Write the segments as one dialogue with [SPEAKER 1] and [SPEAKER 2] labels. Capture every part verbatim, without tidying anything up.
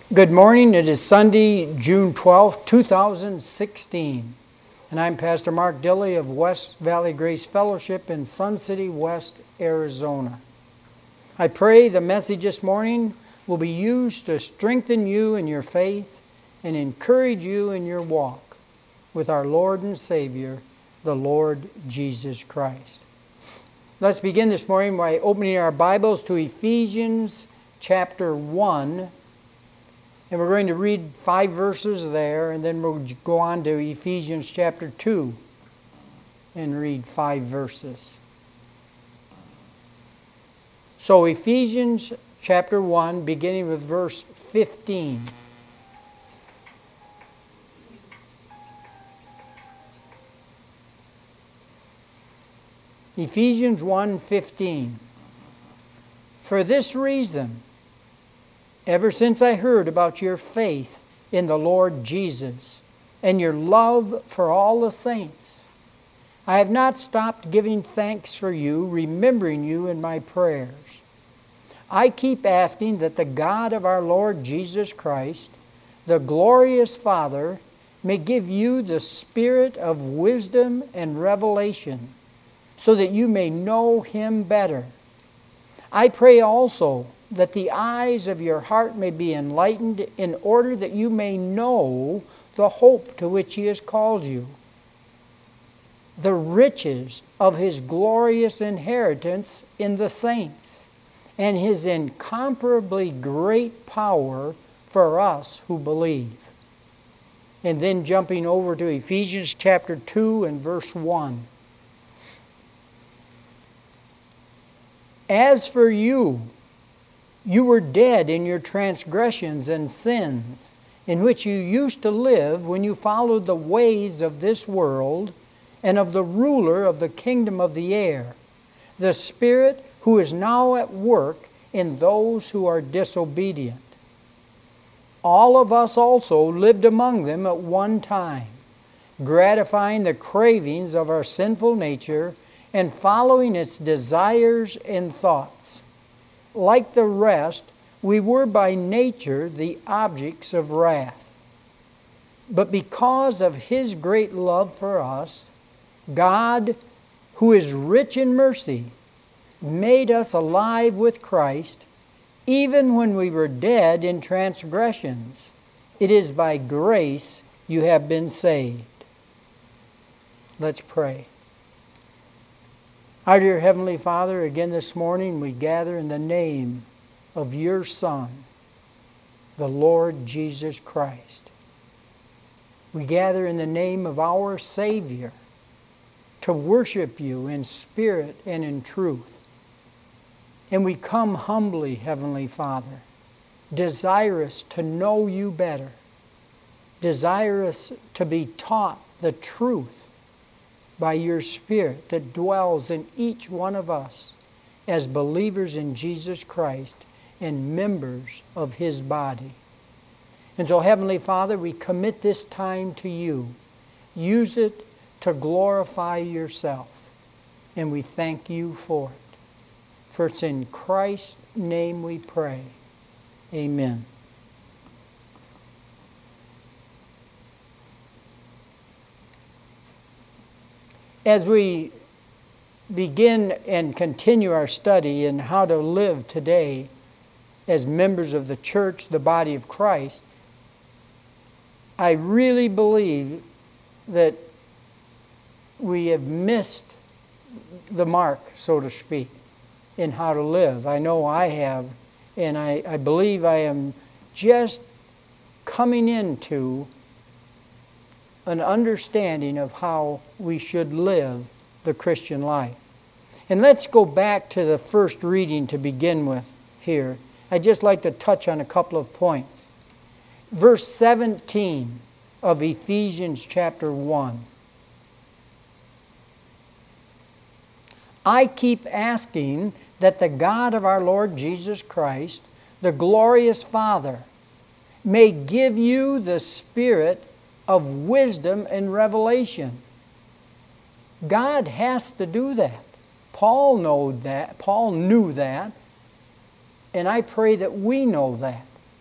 [SPEAKER 1] Good morning. It is Sunday, June twelfth, two thousand sixteen. And I'm Pastor Mark Dilley of West Valley Grace Fellowship in Sun City West, Arizona. I pray the message this morning will be used to strengthen you in your faith and encourage you in your walk with our Lord and Savior, the Lord Jesus Christ. Let's begin this morning by opening our Bibles to Ephesians chapter one. And we're going to read five verses there, and then we'll go on to Ephesians chapter two and read five verses. So Ephesians chapter one, beginning with verse fifteen. Ephesians one fifteen. For this reason, ever since I heard about your faith in the Lord Jesus and your love for all the saints, I have not stopped giving thanks for you, remembering you in my prayers. I keep asking that the God of our Lord Jesus Christ, the glorious Father, may give you the spirit of wisdom and revelation, so that you may know Him better. I pray also that the eyes of your heart may be enlightened, in order that you may know the hope to which He has called you, the riches of His glorious inheritance in the saints, and His incomparably great power for us who believe. And then jumping over to Ephesians chapter two and verse one. As for you, you were dead in your transgressions and sins, in which you used to live when you followed the ways of this world and of the ruler of the kingdom of the air, the Spirit who is now at work in those who are disobedient. All of us also lived among them at one time, gratifying the cravings of our sinful nature and following its desires and thoughts. Like the rest, we were by nature the objects of wrath. But because of His great love for us, God, who is rich in mercy, made us alive with Christ, even when we were dead in transgressions. It is by grace you have been saved. Let's pray. Our dear Heavenly Father, again this morning we gather in the name of your Son, the Lord Jesus Christ. We gather in the name of our Savior to worship you in spirit and in truth. And we come humbly, Heavenly Father, desirous to know you better, desirous to be taught the truth by your Spirit that dwells in each one of us as believers in Jesus Christ and members of His body. And so, Heavenly Father, we commit this time to you. Use it to glorify yourself, and we thank you for it. For it's in Christ's name we pray. Amen. As we begin and continue our study in how to live today as members of the church, the body of Christ, I really believe that we have missed the mark, so to speak, in how to live. I know I have, and I, I believe I am just coming into an understanding of how we should live the Christian life. And let's go back to the first reading to begin with here. I'd just like to touch on a couple of points. Verse seventeen of Ephesians chapter one. I keep asking that the God of our Lord Jesus Christ, the glorious Father, may give you the spirit of wisdom and revelation. God has to do that. Paul knew that. Paul knew that. And I pray that we know that.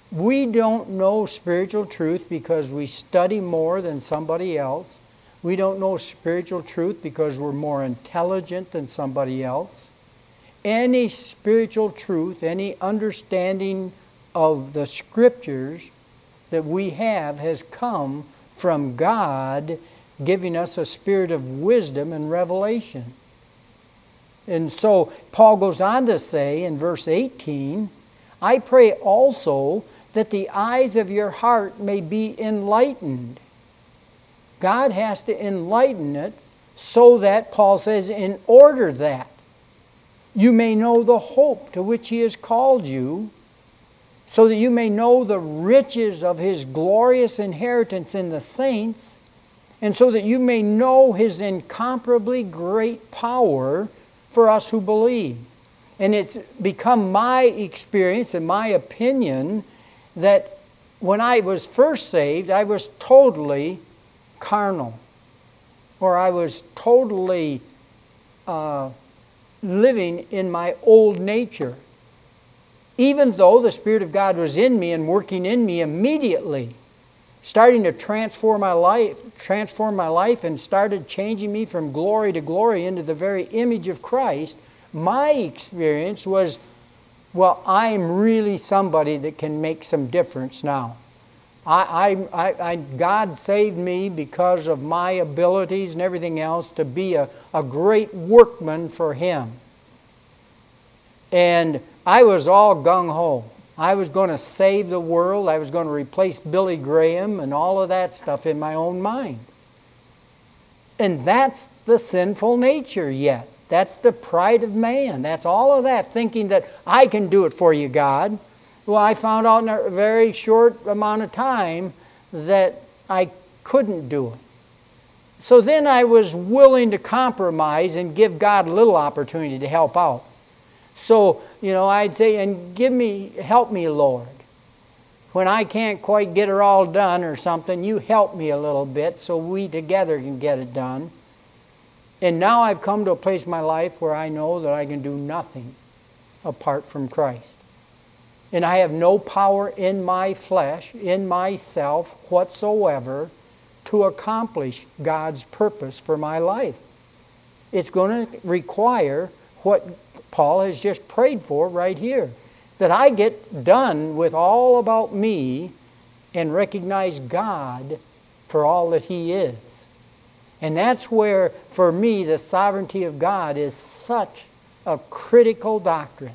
[SPEAKER 1] We don't know spiritual truth because we study more than somebody else. We don't know spiritual truth because we're more intelligent than somebody else. Any spiritual truth, any understanding of the Scriptures that we have has come from God giving us a spirit of wisdom and revelation. And so Paul goes on to say in verse eighteen, I pray also that the eyes of your heart may be enlightened. God has to enlighten it so that, Paul says, in order that you may know the hope to which He has called you, so that you may know the riches of His glorious inheritance in the saints, and so that you may know His incomparably great power for us who believe. And it's become my experience and my opinion that when I was first saved, I was totally carnal, or I was totally uh, living in my old nature. Even though the Spirit of God was in me and working in me immediately, starting to transform my life, transform my life and started changing me from glory to glory into the very image of Christ, my experience was, well, I'm really somebody that can make some difference now. I, I, I, I, God saved me because of my abilities and everything else to be a, a great workman for Him. And I was all gung-ho. I was going to save the world. I was going to replace Billy Graham and all of that stuff in my own mind. And that's the sinful nature yet. That's the pride of man. That's all of that, thinking that I can do it for you, God. Well, I found out in a very short amount of time that I couldn't do it. So then I was willing to compromise and give God a little opportunity to help out. So, you know, I'd say, and give me, help me, Lord. When I can't quite get her all done or something, you help me a little bit so we together can get it done. And now I've come to a place in my life where I know that I can do nothing apart from Christ. And I have no power in my flesh, in myself whatsoever, to accomplish God's purpose for my life. It's going to require what Paul has just prayed for right here. That I get done with all about me and recognize God for all that He is. And that's where, for me, the sovereignty of God is such a critical doctrine.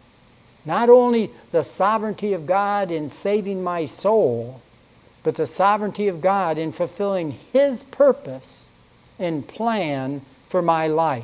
[SPEAKER 1] Not only the sovereignty of God in saving my soul, but the sovereignty of God in fulfilling His purpose and plan for my life.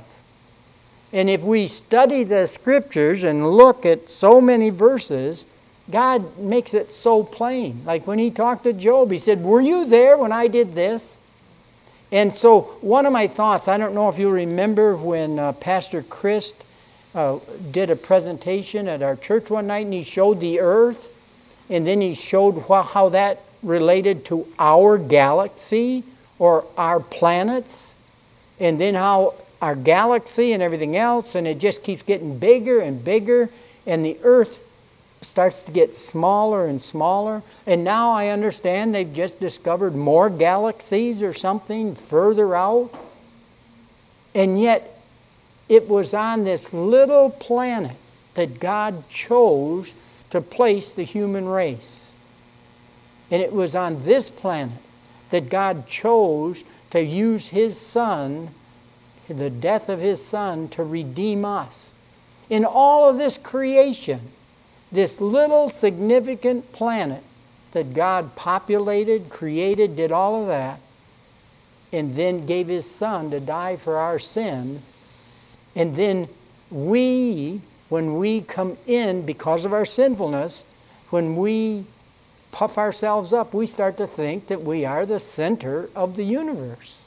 [SPEAKER 1] And if we study the Scriptures and look at so many verses, God makes it so plain. Like when He talked to Job, He said, were you there when I did this? And so one of my thoughts, I don't know if you remember when uh, Pastor Chris uh, did a presentation at our church one night and he showed the earth and then he showed wh- how that related to our galaxy or our planets, and then how our galaxy and everything else, and it just keeps getting bigger and bigger, and the earth starts to get smaller and smaller. And now I understand they've just discovered more galaxies or something further out. And yet it was on this little planet that God chose to place the human race. And it was on this planet that God chose to use His Son, the death of His Son, to redeem us. In all of this creation, this little significant planet that God populated, created, did all of that, and then gave His Son to die for our sins. And then we, when we come in because of our sinfulness, when we puff ourselves up, we start to think that we are the center of the universe.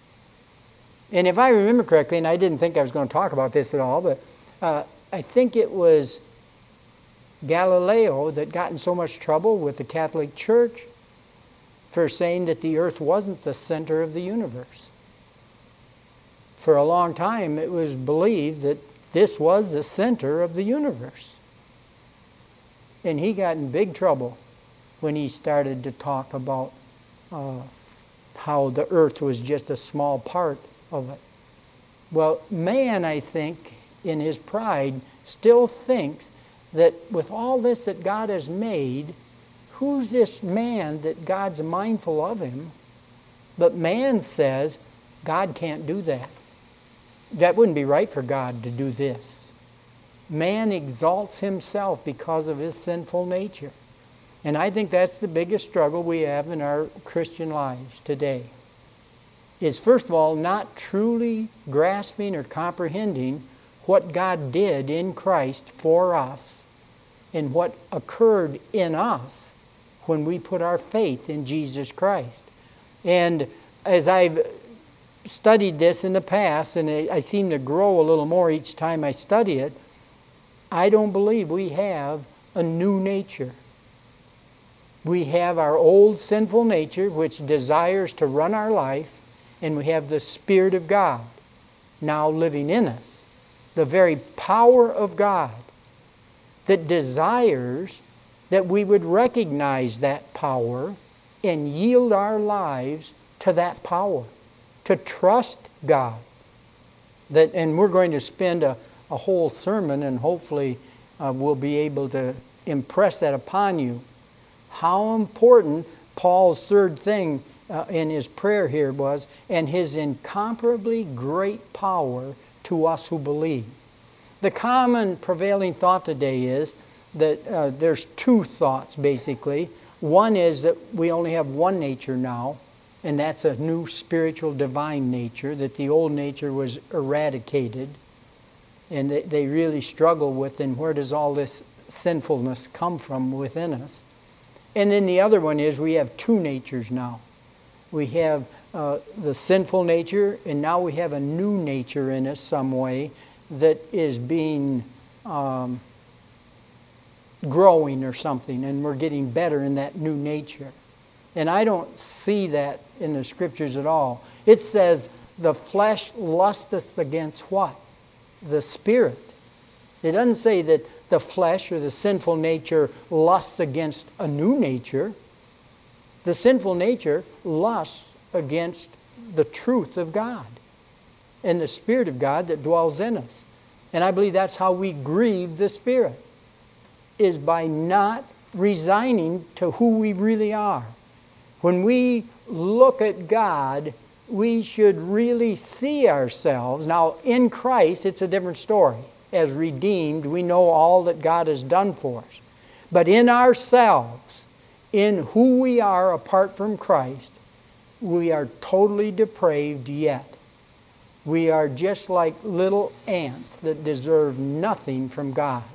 [SPEAKER 1] And if I remember correctly, and I didn't think I was going to talk about this at all, but uh, I think it was Galileo that got in so much trouble with the Catholic Church for saying that the earth wasn't the center of the universe. For a long time it was believed that this was the center of the universe. And he got in big trouble when he started to talk about uh, how the earth was just a small part of it. Well, man, I think, in his pride, still thinks that with all this that God has made, who's this man that God's mindful of him? But man says, God can't do that. That wouldn't be right for God to do this. Man exalts himself because of his sinful nature. And I think that's the biggest struggle we have in our Christian lives today. Is first of all, not truly grasping or comprehending what God did in Christ for us and what occurred in us when we put our faith in Jesus Christ. And as I've studied this in the past, and I seem to grow a little more each time I study it, I don't believe we have a new nature. We have our old sinful nature, which desires to run our life, and we have the Spirit of God now living in us. The very power of God that desires that we would recognize that power and yield our lives to that power, to trust God. That, and we're going to spend a, a whole sermon, and hopefully uh, we'll be able to impress that upon you. How important Paul's third thing uh, in his prayer here was, and his incomparably great power to us who believe. The common prevailing thought today is that uh, there's two thoughts basically. One is that we only have one nature now, and that's a new spiritual divine nature, that the old nature was eradicated, and they, they really struggle with, and where does all this sinfulness come from within us? And then the other one is we have two natures now. We have uh, the sinful nature, and now we have a new nature in us some way that is being um, growing or something, and we're getting better in that new nature. And I don't see that in the Scriptures at all. It says the flesh lusteth against what? The Spirit. It doesn't say that the flesh or the sinful nature lusts against a new nature. The sinful nature lusts against the truth of God and the Spirit of God that dwells in us. And I believe that's how we grieve the Spirit, is by not resigning to who we really are. When we look at God, we should really see ourselves. Now, in Christ, it's a different story. As redeemed, we know all that God has done for us. But in ourselves, in who we are apart from Christ, we are totally depraved yet. We are just like little ants that deserve nothing from God.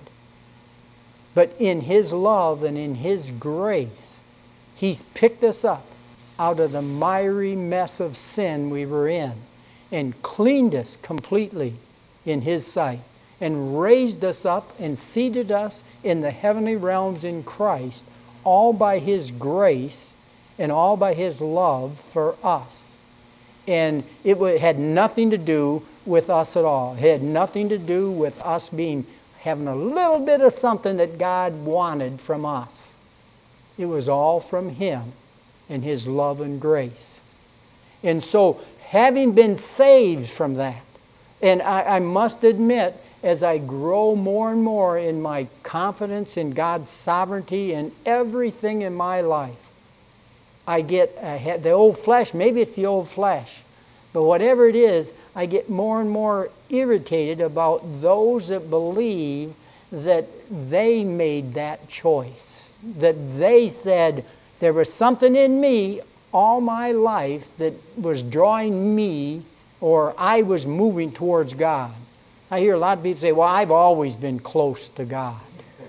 [SPEAKER 1] But in His love and in His grace, He's picked us up out of the miry mess of sin we were in and cleaned us completely in His sight, and raised us up and seated us in the heavenly realms in Christ, all by His grace and all by His love for us. And it had nothing to do with us at all. It had nothing to do with us being having a little bit of something that God wanted from us. It was all from Him and His love and grace. And so, having been saved from that, and I, I must admit, as I grow more and more in my confidence in God's sovereignty and everything in my life, I get uh, the old flesh, maybe it's the old flesh, but whatever it is, I get more and more irritated about those that believe that they made that choice, that they said, there was something in me all my life that was drawing me, or I was moving towards God. I hear a lot of people say, well, I've always been close to God.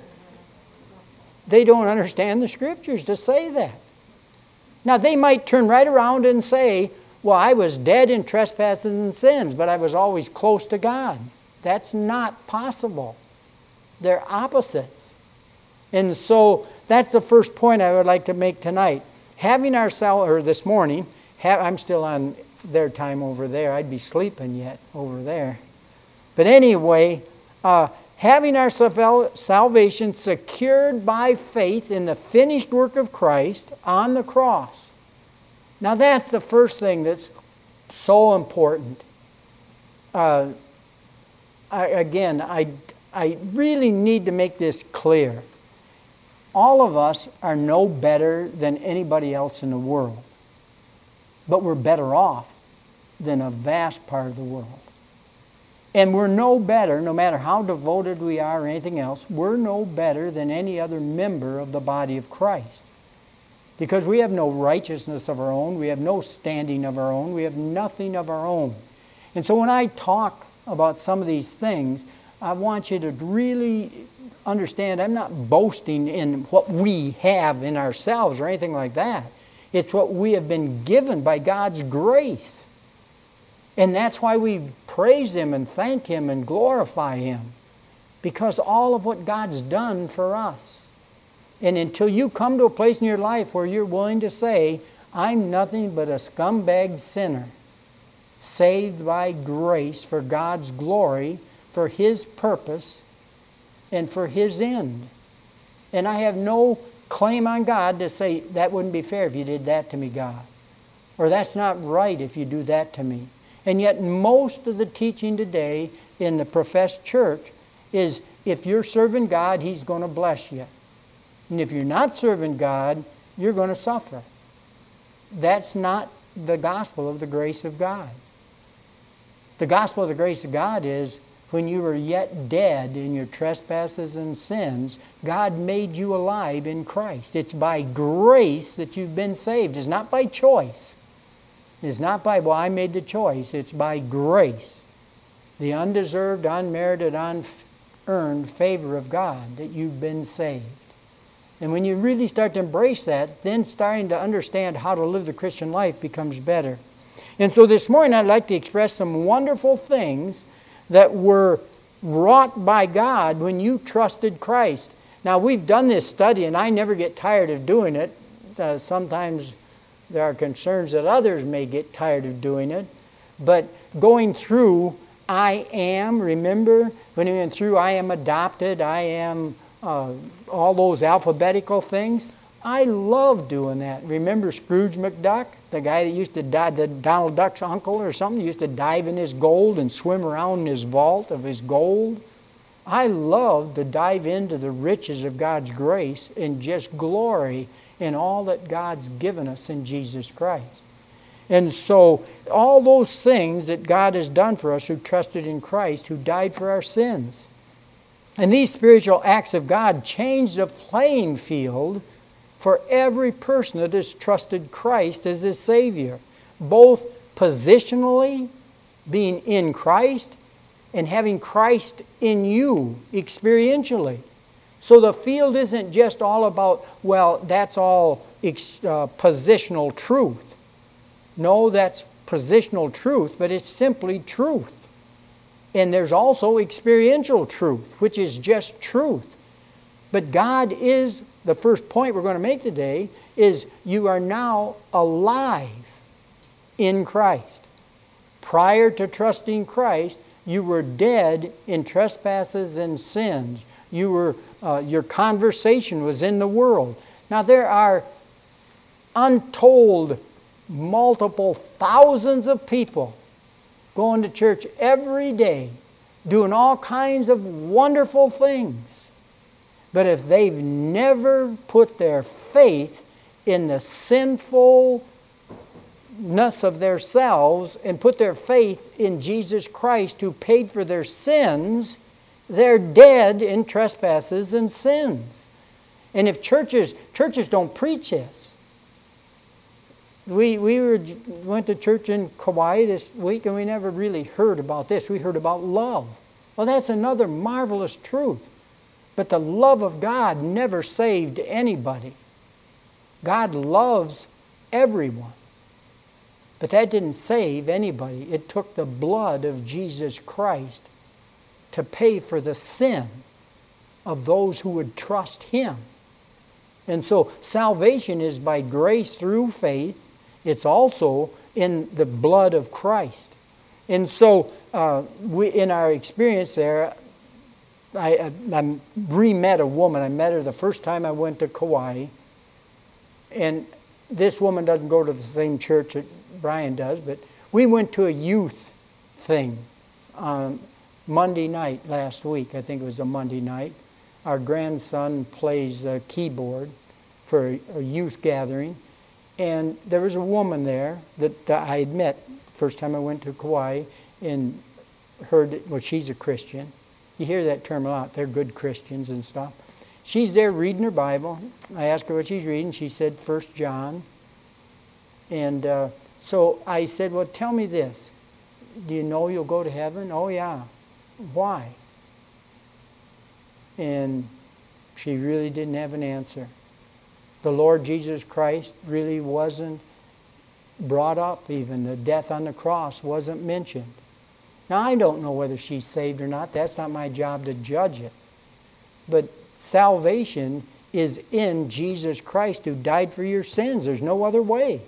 [SPEAKER 1] They don't understand the Scriptures to say that. Now, they might turn right around and say, well, I was dead in trespasses and sins, but I was always close to God. That's not possible. They're opposites. And so that's the first point I would like to make tonight. Having ourselves, or this morning, have, I'm still on their time over there. I'd be sleeping yet over there. But anyway, uh, having our salva- salvation secured by faith in the finished work of Christ on the cross. Now that's the first thing that's so important. Uh, I, again, I, I really need to make this clear. All of us are no better than anybody else in the world, but we're better off than a vast part of the world. And we're no better, no matter how devoted we are or anything else, we're no better than any other member of the body of Christ. Because we have no righteousness of our own, we have no standing of our own, we have nothing of our own. And so when I talk about some of these things, I want you to really understand I'm not boasting in what we have in ourselves or anything like that. It's what we have been given by God's grace. And that's why we praise Him and thank Him and glorify Him. Because all of what God's done for us. And until you come to a place in your life where you're willing to say, I'm nothing but a scumbag sinner, saved by grace for God's glory, for His purpose, and for His end. And I have no claim on God to say, that wouldn't be fair if you did that to me, God. Or that's not right if you do that to me. And yet most of the teaching today in the professed church is if you're serving God, He's going to bless you. And if you're not serving God, you're going to suffer. That's not the gospel of the grace of God. The gospel of the grace of God is when you were yet dead in your trespasses and sins, God made you alive in Christ. It's by grace that you've been saved. It's not by choice. It's not by, well, I made the choice. It's by grace. The undeserved, unmerited, unearned favor of God that you've been saved. And when you really start to embrace that, then starting to understand how to live the Christian life becomes better. And so this morning I'd like to express some wonderful things that were wrought by God when you trusted Christ. Now we've done this study and I never get tired of doing it. Uh, sometimes there are concerns that others may get tired of doing it. But going through I am, remember when we went through I am adopted, I am uh, all those alphabetical things. I love doing that. Remember Scrooge McDuck? The guy that used to dive, the Donald Duck's uncle or something, used to dive in his gold and swim around in his vault of his gold. I love to dive into the riches of God's grace and just glory in all that God's given us in Jesus Christ. And so all those things that God has done for us who trusted in Christ, who died for our sins. And these spiritual acts of God change the playing field for every person that has trusted Christ as his Savior, both positionally, being in Christ, and having Christ in you experientially. So the field isn't just all about, well, that's all ex- uh, positional truth. No, that's positional truth, but it's simply truth. And there's also experiential truth, which is just truth. But God is, the first point we're going to make today, is you are now alive in Christ. Prior to trusting Christ, you were dead in trespasses and sins. You were, uh, your conversation was in the world. Now there are untold, multiple thousands of people going to church every day, doing all kinds of wonderful things. But if they've never put their faith in the sinfulness of themselves and put their faith in Jesus Christ who paid for their sins, they're dead in trespasses and sins. And if churches, churches don't preach this. We, we were, went to church in Kauai this week and we never really heard about this. We heard about love. Well, that's another marvelous truth. But the love of God never saved anybody. God loves everyone. But that didn't save anybody. It took the blood of Jesus Christ to pay for the sin of those who would trust Him. And so salvation is by grace through faith. It's also in the blood of Christ. And so uh, we, in our experience there, I, I, I re-met a woman. I met her the first time I went to Kauai. And this woman doesn't go to the same church that Brian does, but we went to a youth thing on Monday night last week. I think it was a Monday night. Our grandson plays the keyboard for a, a youth gathering. And there was a woman there that uh, I had met first time I went to Kauai and heard, well, she's a Christian. You hear that term a lot. They're good Christians and stuff. She's there reading her Bible. I asked her what she's reading. She said First John. And uh, so I said, well, tell me this. Do you know you'll go to heaven? Oh, yeah. Why? And she really didn't have an answer. The Lord Jesus Christ really wasn't brought up even. The death on the cross wasn't mentioned. Now, I don't know whether she's saved or not. That's not my job to judge it. But salvation is in Jesus Christ who died for your sins. There's no other way.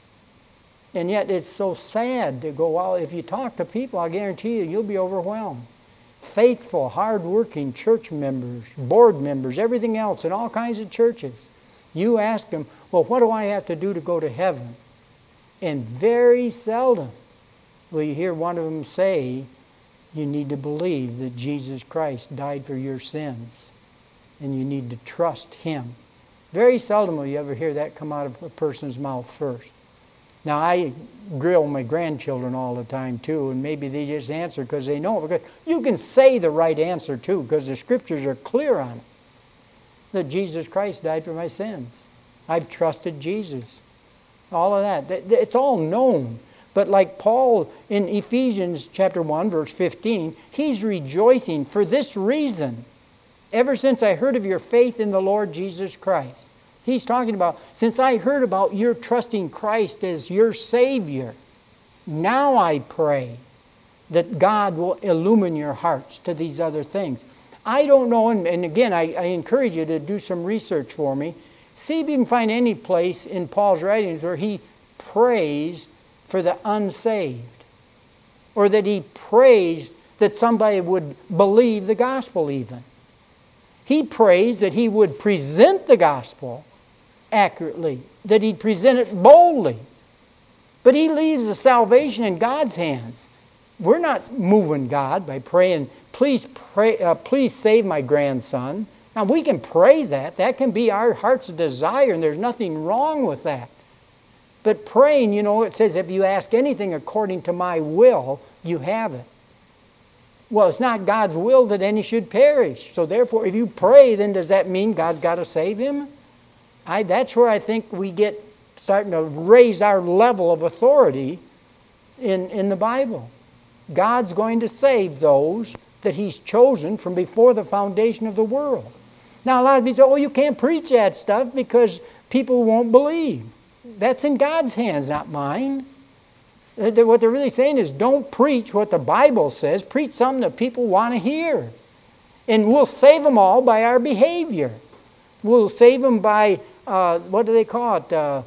[SPEAKER 1] And yet it's so sad to go out. If you talk to people, I guarantee you, you'll be overwhelmed. Faithful, hard-working church members, board members, everything else in all kinds of churches. You ask them, well, what do I have to do to go to heaven? And very seldom will you hear one of them say, you need to believe that Jesus Christ died for your sins. And you need to trust Him. Very seldom will you ever hear that come out of a person's mouth first. Now, I grill my grandchildren all the time, too, and maybe they just answer because they know. Because you can say the right answer, too, because the Scriptures are clear on it. That Jesus Christ died for my sins. I've trusted Jesus. All of that. It's all known. But like Paul in Ephesians chapter one, verse fifteen, he's rejoicing for this reason. Ever since I heard of your faith in the Lord Jesus Christ. He's talking about, since I heard about your trusting Christ as your Savior, now I pray that God will illumine your hearts to these other things. I don't know, and, and again, I, I encourage you to do some research for me. See if you can find any place in Paul's writings where he prays for the unsaved. Or that he prays that somebody would believe the gospel even. He prays that he would present the gospel accurately, that he'd present it boldly. But he leaves the salvation in God's hands. We're not moving God by praying, please pray, uh, please save my grandson. Now we can pray that. That can be our heart's desire, and there's nothing wrong with that. But praying, you know, it says, if you ask anything according to my will, you have it. Well, it's not God's will that any should perish. So therefore, if you pray, then does that mean God's got to save him? I, that's where I think we get starting to raise our level of authority in, in the Bible. God's going to save those that He's chosen from before the foundation of the world. Now, a lot of people say, oh, you can't preach that stuff because people won't believe. That's in God's hands, not mine. What they're really saying is don't preach what the Bible says. Preach something that people want to hear. And we'll save them all by our behavior. We'll save them by, uh, what do they call it? Uh,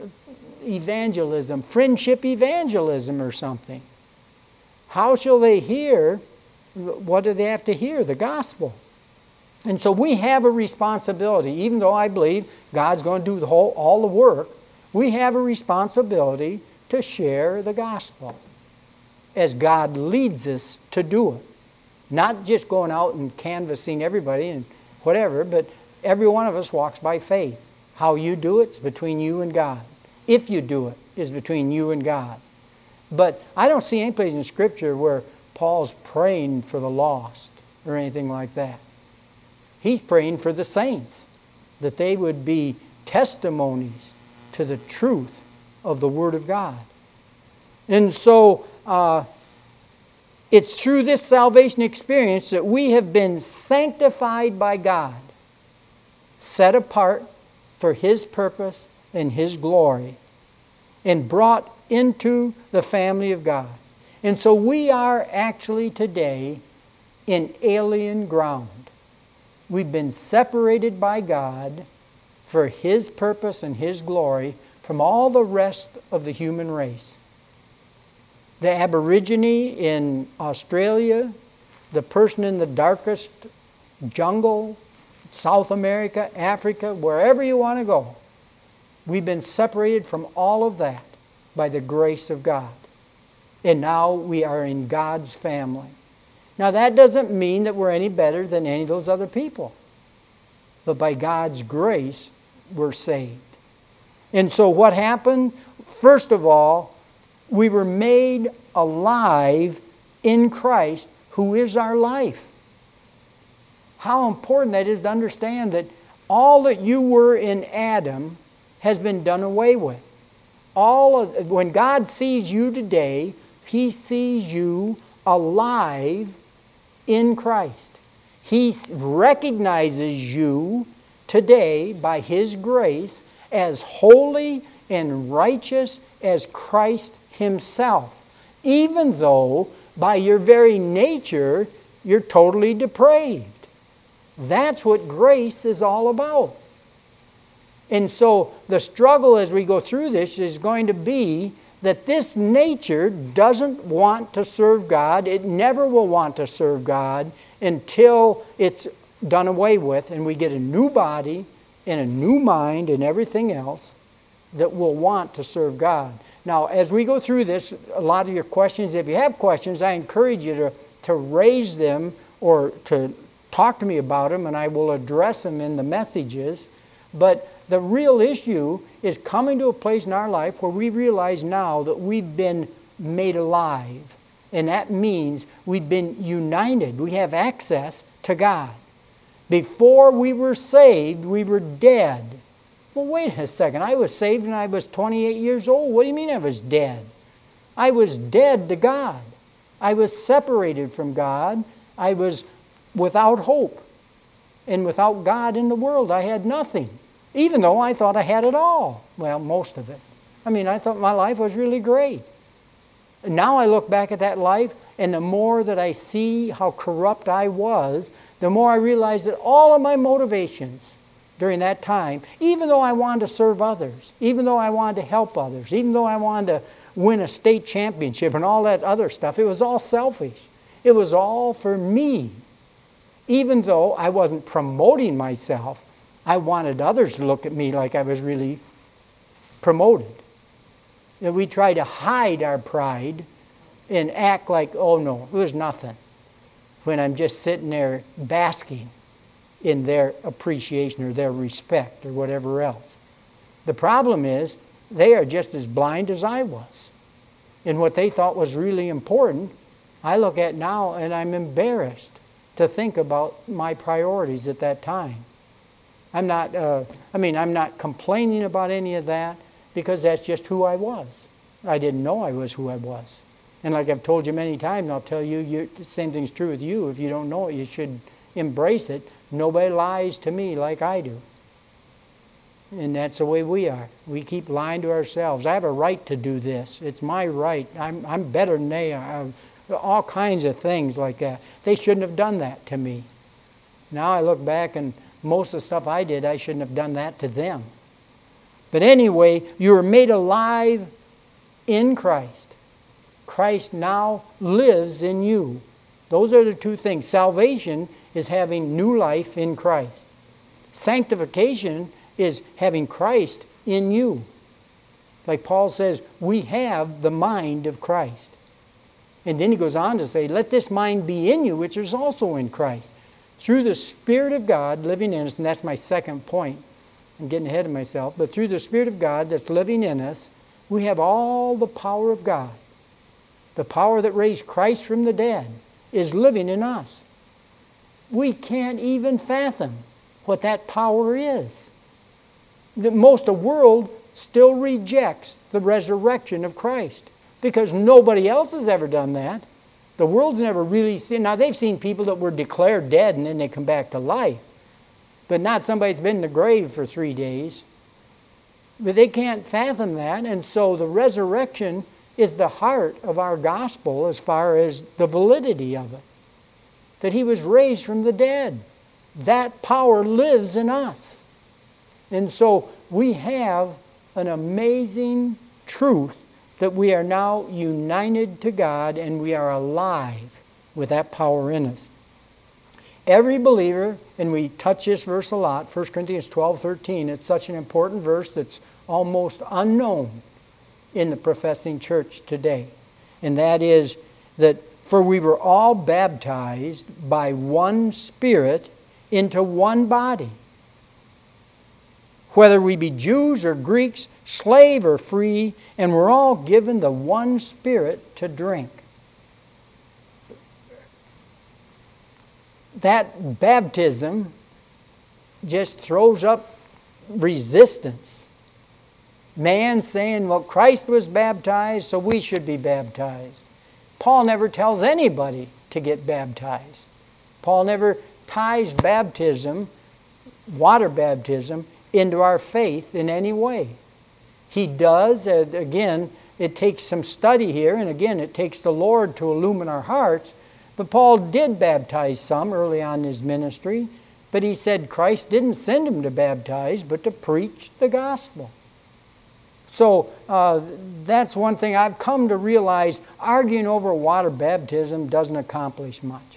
[SPEAKER 1] evangelism, friendship evangelism or something. How shall they hear? What do they have to hear? The gospel. And so we have a responsibility, even though I believe God's going to do the whole, all the work, we have a responsibility to share the gospel as God leads us to do it. Not just going out and canvassing everybody and whatever, but every one of us walks by faith. How you do it is between you and God. If you do it is between you and God. But I don't see any place in Scripture where Paul's praying for the lost or anything like that. He's praying for the saints, that they would be testimonies to the truth of the Word of God. And so uh, it's through this salvation experience that we have been sanctified by God, set apart for His purpose and His glory, and brought into the family of God. And so we are actually today in alien ground. We've been separated by God for His purpose and His glory from all the rest of the human race. The Aborigine in Australia, the person in the darkest jungle, South America, Africa, wherever you want to go. We've been separated from all of that by the grace of God. And now we are in God's family. Now that doesn't mean that we're any better than any of those other people. But by God's grace, we're saved. And so what happened? First of all, we were made alive in Christ, who is our life. How important that is to understand that all that you were in Adam has been done away with. All of, when God sees you today, He sees you alive in Christ. He recognizes you today by His grace as holy and righteous as Christ Himself, even though by your very nature you're totally depraved. That's what grace is all about. And so the struggle as we go through this is going to be that this nature doesn't want to serve God. It never will want to serve God until it's done away with and we get a new body and a new mind and everything else that will want to serve God. Now, as we go through this, a lot of your questions, if you have questions, I encourage you to, to raise them or to talk to me about them, and I will address them in the messages. But the real issue is coming to a place in our life where we realize now that we've been made alive. And that means we've been united. We have access to God. Before we were saved, we were dead. Well, wait a second. I was saved when I was twenty-eight years old. What do you mean I was dead? I was dead to God. I was separated from God. I was without hope. And without God in the world, I had nothing. Even though I thought I had it all. Well, most of it. I mean, I thought my life was really great. And now I look back at that life, and the more that I see how corrupt I was, the more I realize that all of my motivations during that time, even though I wanted to serve others, even though I wanted to help others, even though I wanted to win a state championship and all that other stuff, it was all selfish. It was all for me. Even though I wasn't promoting myself, I wanted others to look at me like I was really promoted. And we try to hide our pride and act like, oh no, it was nothing, when I'm just sitting there basking in their appreciation or their respect or whatever else. The problem is they are just as blind as I was. And what they thought was really important, I look at now and I'm embarrassed to think about my priorities at that time. I'm not, uh, I mean, I'm not complaining about any of that because that's just who I was. I didn't know I was who I was. And like I've told you many times, and I'll tell you, you, the same thing's true with you. If you don't know it, you should embrace it. Nobody lies to me like I do. And that's the way we are. We keep lying to ourselves. I have a right to do this. It's my right. I'm, I'm better than they are. All kinds of things like that. They shouldn't have done that to me. Now I look back and most of the stuff I did, I shouldn't have done that to them. But anyway, you were made alive in Christ. Christ now lives in you. Those are the two things. Salvation is having new life in Christ. Sanctification is having Christ in you. Like Paul says, we have the mind of Christ. And then he goes on to say, let this mind be in you, which is also in Christ. Through the Spirit of God living in us, and that's my second point. I'm getting ahead of myself. But through the Spirit of God that's living in us, we have all the power of God. The power that raised Christ from the dead is living in us. We can't even fathom what that power is. Most of the world still rejects the resurrection of Christ because nobody else has ever done that. The world's never really seen. Now, they've seen people that were declared dead and then they come back to life. But not somebody that's been in the grave for three days. But they can't fathom that. And so the resurrection is the heart of our gospel as far as the validity of it. That He was raised from the dead. That power lives in us. And so we have an amazing truth that we are now united to God and we are alive with that power in us. every believer, and we touch this verse a lot, First Corinthians twelve thirteen, it's such an important verse that's almost unknown in the professing church today. And that is that, for we were all baptized by one Spirit into one body, whether we be Jews or Greeks, slave or free, and we're all given the one Spirit to drink. That baptism just throws up resistance. Man saying, well, Christ was baptized, so we should be baptized. Paul never tells anybody to get baptized. Paul never ties baptism, water baptism, into our faith in any way. He does, and again, it takes some study here, and again, it takes the Lord to illumine our hearts. But Paul did baptize some early on in his ministry, but he said Christ didn't send him to baptize, but to preach the gospel. So uh, that's one thing I've come to realize. Arguing over water baptism doesn't accomplish much.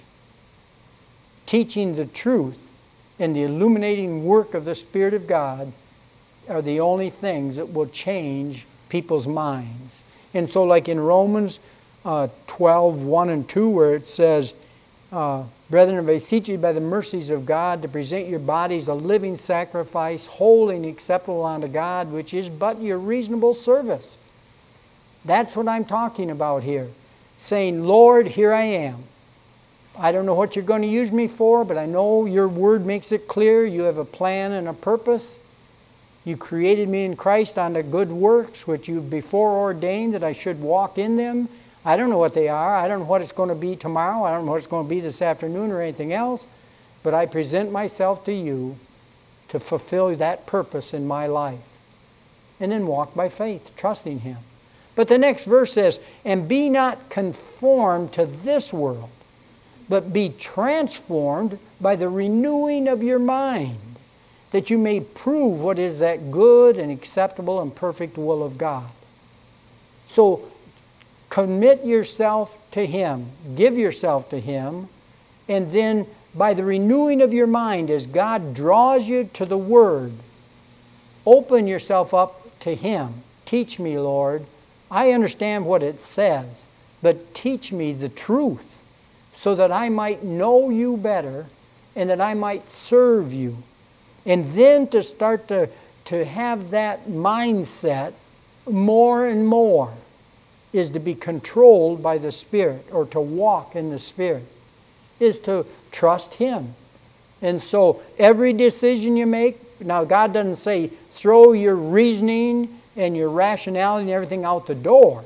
[SPEAKER 1] Teaching the truth and the illuminating work of the Spirit of God are the only things that will change people's minds. And so like in Romans uh, twelve, one and two, where it says, uh, Brethren, I beseech you by the mercies of God to present your bodies a living sacrifice, holy and acceptable unto God, which is but your reasonable service. That's what I'm talking about here. Saying, Lord, here I am. I don't know what you're going to use me for, but I know your word makes it clear. You have a plan and a purpose. You created me in Christ unto good works, which you before ordained that I should walk in them. I don't know what they are. I don't know what it's going to be tomorrow. I don't know what it's going to be this afternoon or anything else. But I present myself to you to fulfill that purpose in my life. And then walk by faith, trusting Him. But the next verse says, and be not conformed to this world, but be transformed by the renewing of your mind, that you may prove what is that good and acceptable and perfect will of God. So commit yourself to Him, give yourself to Him, and then by the renewing of your mind, as God draws you to the Word, open yourself up to Him. Teach me, Lord. I understand what it says, but teach me the truth so that I might know you better and that I might serve you. And then to start to, to have that mindset more and more is to be controlled by the Spirit, or to walk in the Spirit, is to trust Him. And so every decision you make, now God doesn't say throw your reasoning and your rationality and everything out the door,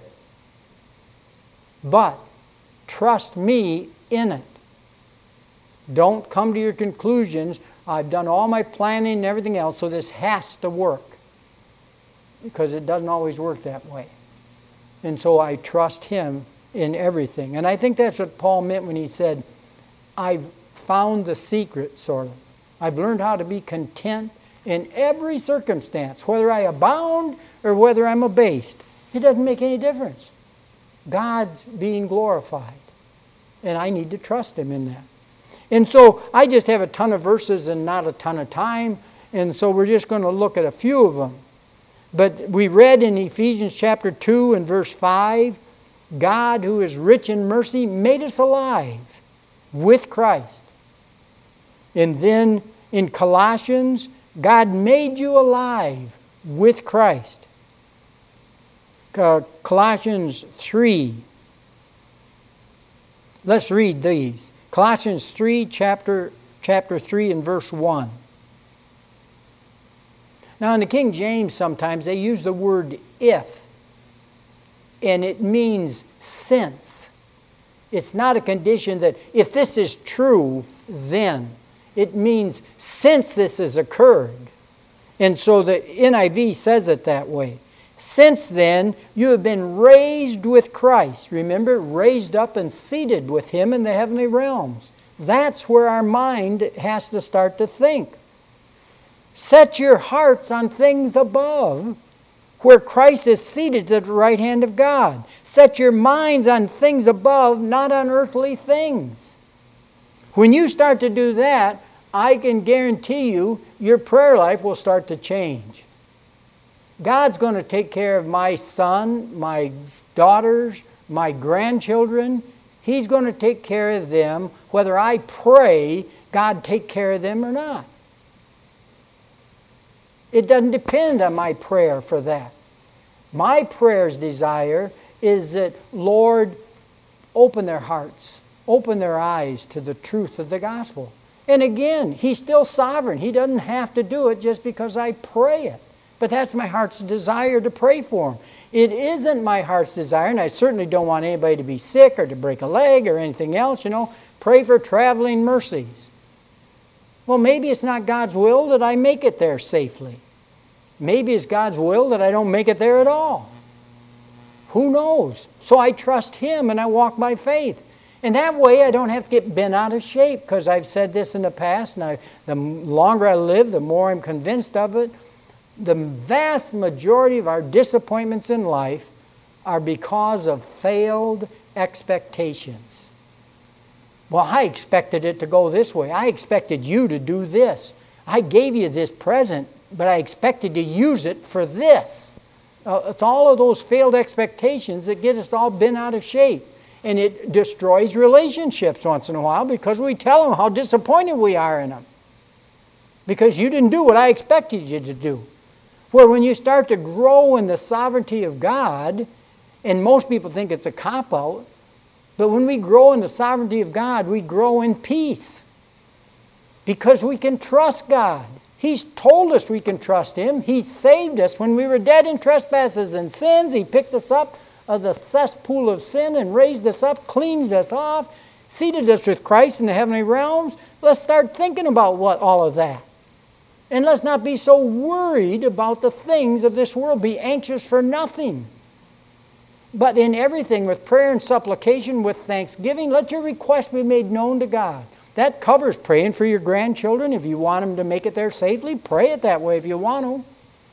[SPEAKER 1] but trust me in it. Don't come to your conclusions. I've done all my planning and everything else, so this has to work. Because it doesn't always work that way. And so I trust Him in everything. And I think that's what Paul meant when he said, I've found the secret, sort of. I've learned how to be content in every circumstance, whether I abound or whether I'm abased. It doesn't make any difference. God's being glorified. And I need to trust Him in that. And so I just have a ton of verses and not a ton of time. And so we're just going to look at a few of them. But we read in Ephesians chapter two and verse five, God, who is rich in mercy, made us alive with Christ. And then in Colossians, God made you alive with Christ. Uh, Colossians three. Let's read these. Colossians three, chapter, chapter three and verse one. Now in the King James sometimes they use the word if, and it means since. It's not a condition that if this is true, then. It means since this has occurred. And so the N I V says it that way. Since then, you have been raised with Christ. Remember, raised up and seated with Him in the heavenly realms. That's where our mind has to start to think. Set your hearts on things above, where Christ is seated at the right hand of God. Set your minds on things above, not on earthly things. When you start to do that, I can guarantee you your prayer life will start to change. God's going to take care of my son, my daughters, my grandchildren. He's going to take care of them whether I pray God take care of them or not. It doesn't depend on my prayer for that. My prayer's desire is that, Lord, open their hearts, open their eyes to the truth of the gospel. And again, He's still sovereign. He doesn't have to do it just because I pray it. But that's my heart's desire to pray for them. It isn't my heart's desire, and I certainly don't want anybody to be sick or to break a leg or anything else, you know. Pray for traveling mercies. Well, maybe it's not God's will that I make it there safely. Maybe it's God's will that I don't make it there at all. Who knows? So I trust Him and I walk by faith. And that way I don't have to get bent out of shape, because I've said this in the past, and I, the longer I live, the more I'm convinced of it. The vast majority of our disappointments in life are because of failed expectations. Well, I expected it to go this way. I expected you to do this. I gave you this present, but I expected to use it for this. Uh, it's all of those failed expectations that get us all bent out of shape. And it destroys relationships once in a while because we tell them how disappointed we are in them. Because you didn't do what I expected you to do. Where when you start to grow in the sovereignty of God, and most people think it's a cop-out, but when we grow in the sovereignty of God, we grow in peace. Because we can trust God. He's told us we can trust Him. He saved us when we were dead in trespasses and sins. He picked us up of the cesspool of sin and raised us up, cleansed us off, seated us with Christ in the heavenly realms. Let's start thinking about what all of that. And let's not be so worried about the things of this world. Be anxious for nothing. But in everything, with prayer and supplication, with thanksgiving, let your request be made known to God. That covers praying for your grandchildren. If you want them to make it there safely, pray it that way if you want to.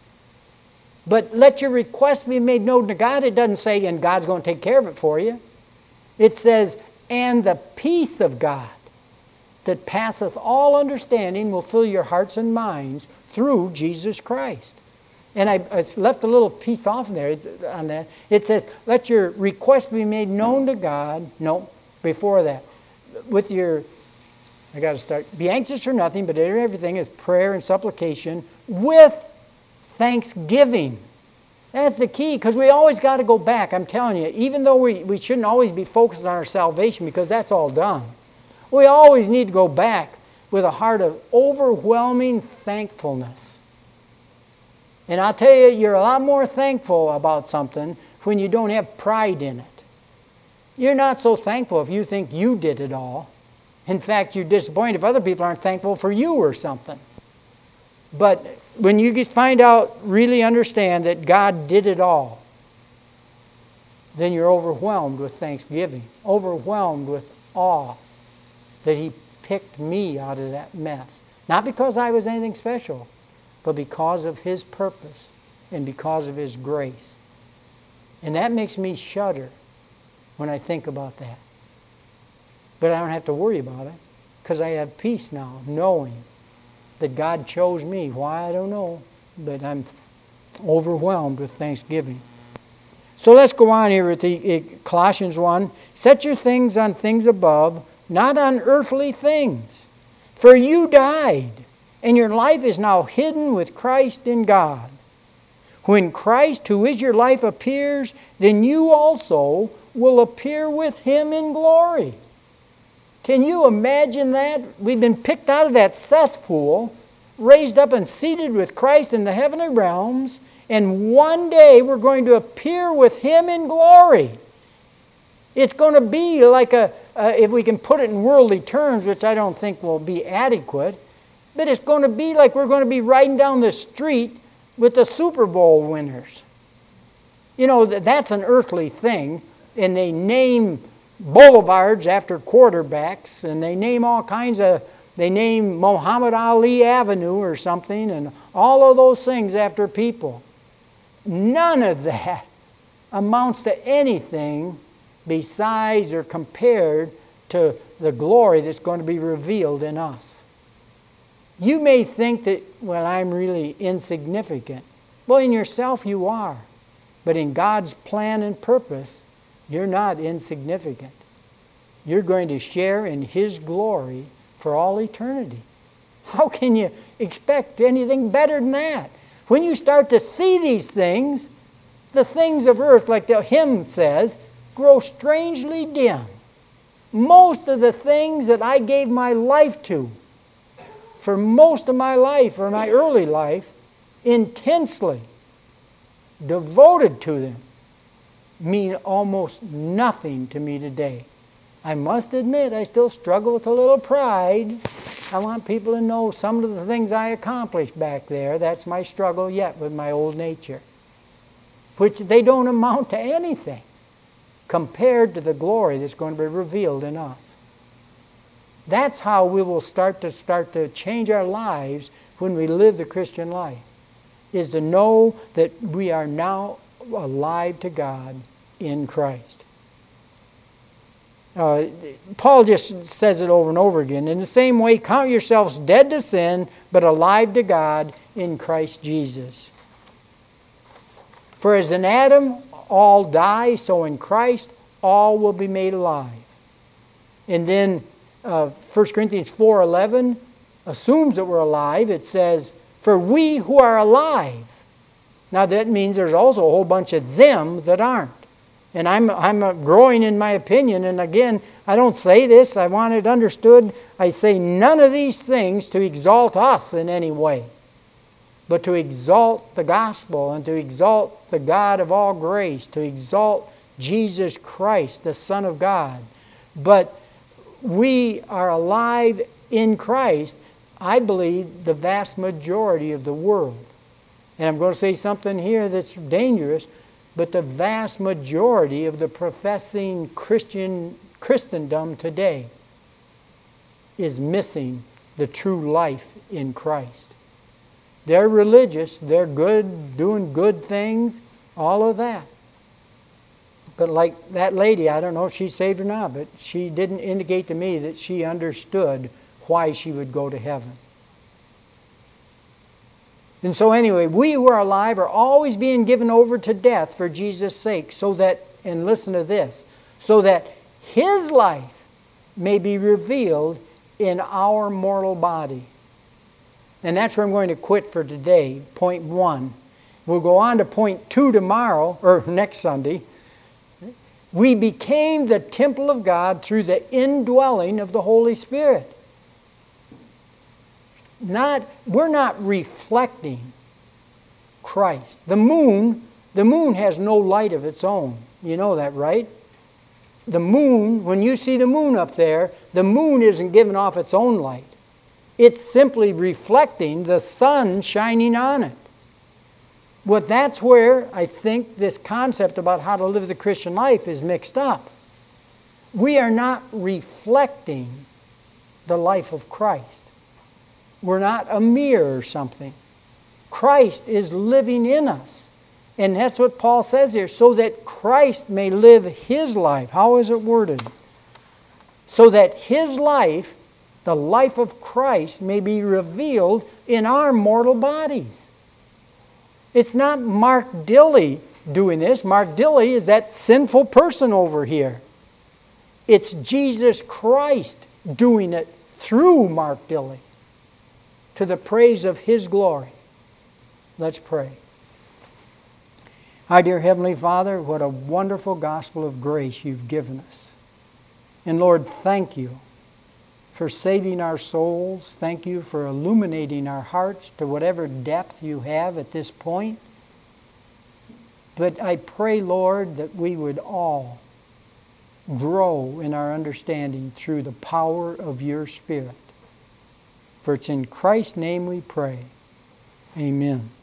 [SPEAKER 1] But let your request be made known to God. It doesn't say, and God's going to take care of it for you. It says, and the peace of God that passeth all understanding will fill your hearts and minds through Jesus Christ. And I, I left a little piece off there on that. It says, let your request be made known to God. No, before that. With your, I got to start. Be anxious for nothing, but in everything is prayer and supplication with thanksgiving. That's the key, because we always got to go back. I'm telling you, even though we, we shouldn't always be focused on our salvation because that's all done. We always need to go back with a heart of overwhelming thankfulness. And I'll tell you, you're a lot more thankful about something when you don't have pride in it. You're not so thankful if you think you did it all. In fact, you're disappointed if other people aren't thankful for you or something. But when you just find out, really understand that God did it all, then you're overwhelmed with thanksgiving, overwhelmed with awe that He picked me out of that mess. Not because I was anything special, but because of His purpose and because of His grace. And that makes me shudder when I think about that. But I don't have to worry about it because I have peace now, knowing that God chose me. Why, I don't know, but I'm overwhelmed with thanksgiving. So let's go on here with the uh, Colossians one. Set your things on things above, not on earthly things. For you died, and your life is now hidden with Christ in God. When Christ, who is your life, appears, then you also will appear with Him in glory. Can you imagine that? We've been picked out of that cesspool, raised up and seated with Christ in the heavenly realms, and one day we're going to appear with Him in glory. It's going to be like a, uh, if we can put it in worldly terms, which I don't think will be adequate, but it's going to be like we're going to be riding down the street with the Super Bowl winners. You know, that's an earthly thing, and they name boulevards after quarterbacks, and they name all kinds of, they name Muhammad Ali Avenue or something, and all of those things after people. None of that amounts to anything besides or compared to the glory that's going to be revealed in us. You may think that, well, I'm really insignificant. Well, in yourself you are. But in God's plan and purpose, you're not insignificant. You're going to share in His glory for all eternity. How can you expect anything better than that? When you start to see these things, the things of earth, like the hymn says, grow strangely dim. Most of the things that I gave my life to, for most of my life, or my early life, intensely devoted to them, mean almost nothing to me today. I must admit, I still struggle with a little pride. I want people to know some of the things I accomplished back there. That's my struggle yet with my old nature. Which they don't amount to anything compared to the glory that's going to be revealed in us. That's how we will start to start to change our lives when we live the Christian life, is to know that we are now alive to God in Christ. Uh, Paul just says it over and over again. In the same way, count yourselves dead to sin, but alive to God in Christ Jesus. For as in Adam all die, so in Christ all will be made alive. And then uh, First Corinthians four eleven assumes that we're alive. It says, for we who are alive. Now that means there's also a whole bunch of them that aren't. And I'm, I'm uh, growing in my opinion. And again, I don't say this. I want it understood. I say none of these things to exalt us in any way, but to exalt the gospel and to exalt the God of all grace, to exalt Jesus Christ, the Son of God. But we are alive in Christ, I believe, the vast majority of the world. And I'm going to say something here that's dangerous, but the vast majority of the professing Christian Christendom today is missing the true life in Christ. They're religious, they're good, doing good things, all of that. But like that lady, I don't know if she's saved or not, but she didn't indicate to me that she understood why she would go to heaven. And so anyway, we who are alive are always being given over to death for Jesus' sake, so that, and listen to this, so that His life may be revealed in our mortal body. And that's where I'm going to quit for today, point one. We'll go on to point two tomorrow, or next Sunday. We became the temple of God through the indwelling of the Holy Spirit. Not, we're not reflecting Christ. The moon, the moon has no light of its own. You know that, right? The moon, when you see the moon up there, the moon isn't giving off its own light. It's simply reflecting the sun shining on it. But that's where I think this concept about how to live the Christian life is mixed up. We are not reflecting the life of Christ. We're not a mirror or something. Christ is living in us. And that's what Paul says here, so that Christ may live His life. How is it worded? So that His life, the life of Christ, may be revealed in our mortal bodies. It's not Mark Dilley doing this. Mark Dilley is that sinful person over here. It's Jesus Christ doing it through Mark Dilley, to the praise of His glory. Let's pray. Our dear Heavenly Father, what a wonderful gospel of grace You've given us. And Lord, thank You for saving our souls. Thank You for illuminating our hearts to whatever depth You have at this point. But I pray, Lord, that we would all grow in our understanding through the power of Your Spirit. For it's in Christ's name we pray. Amen.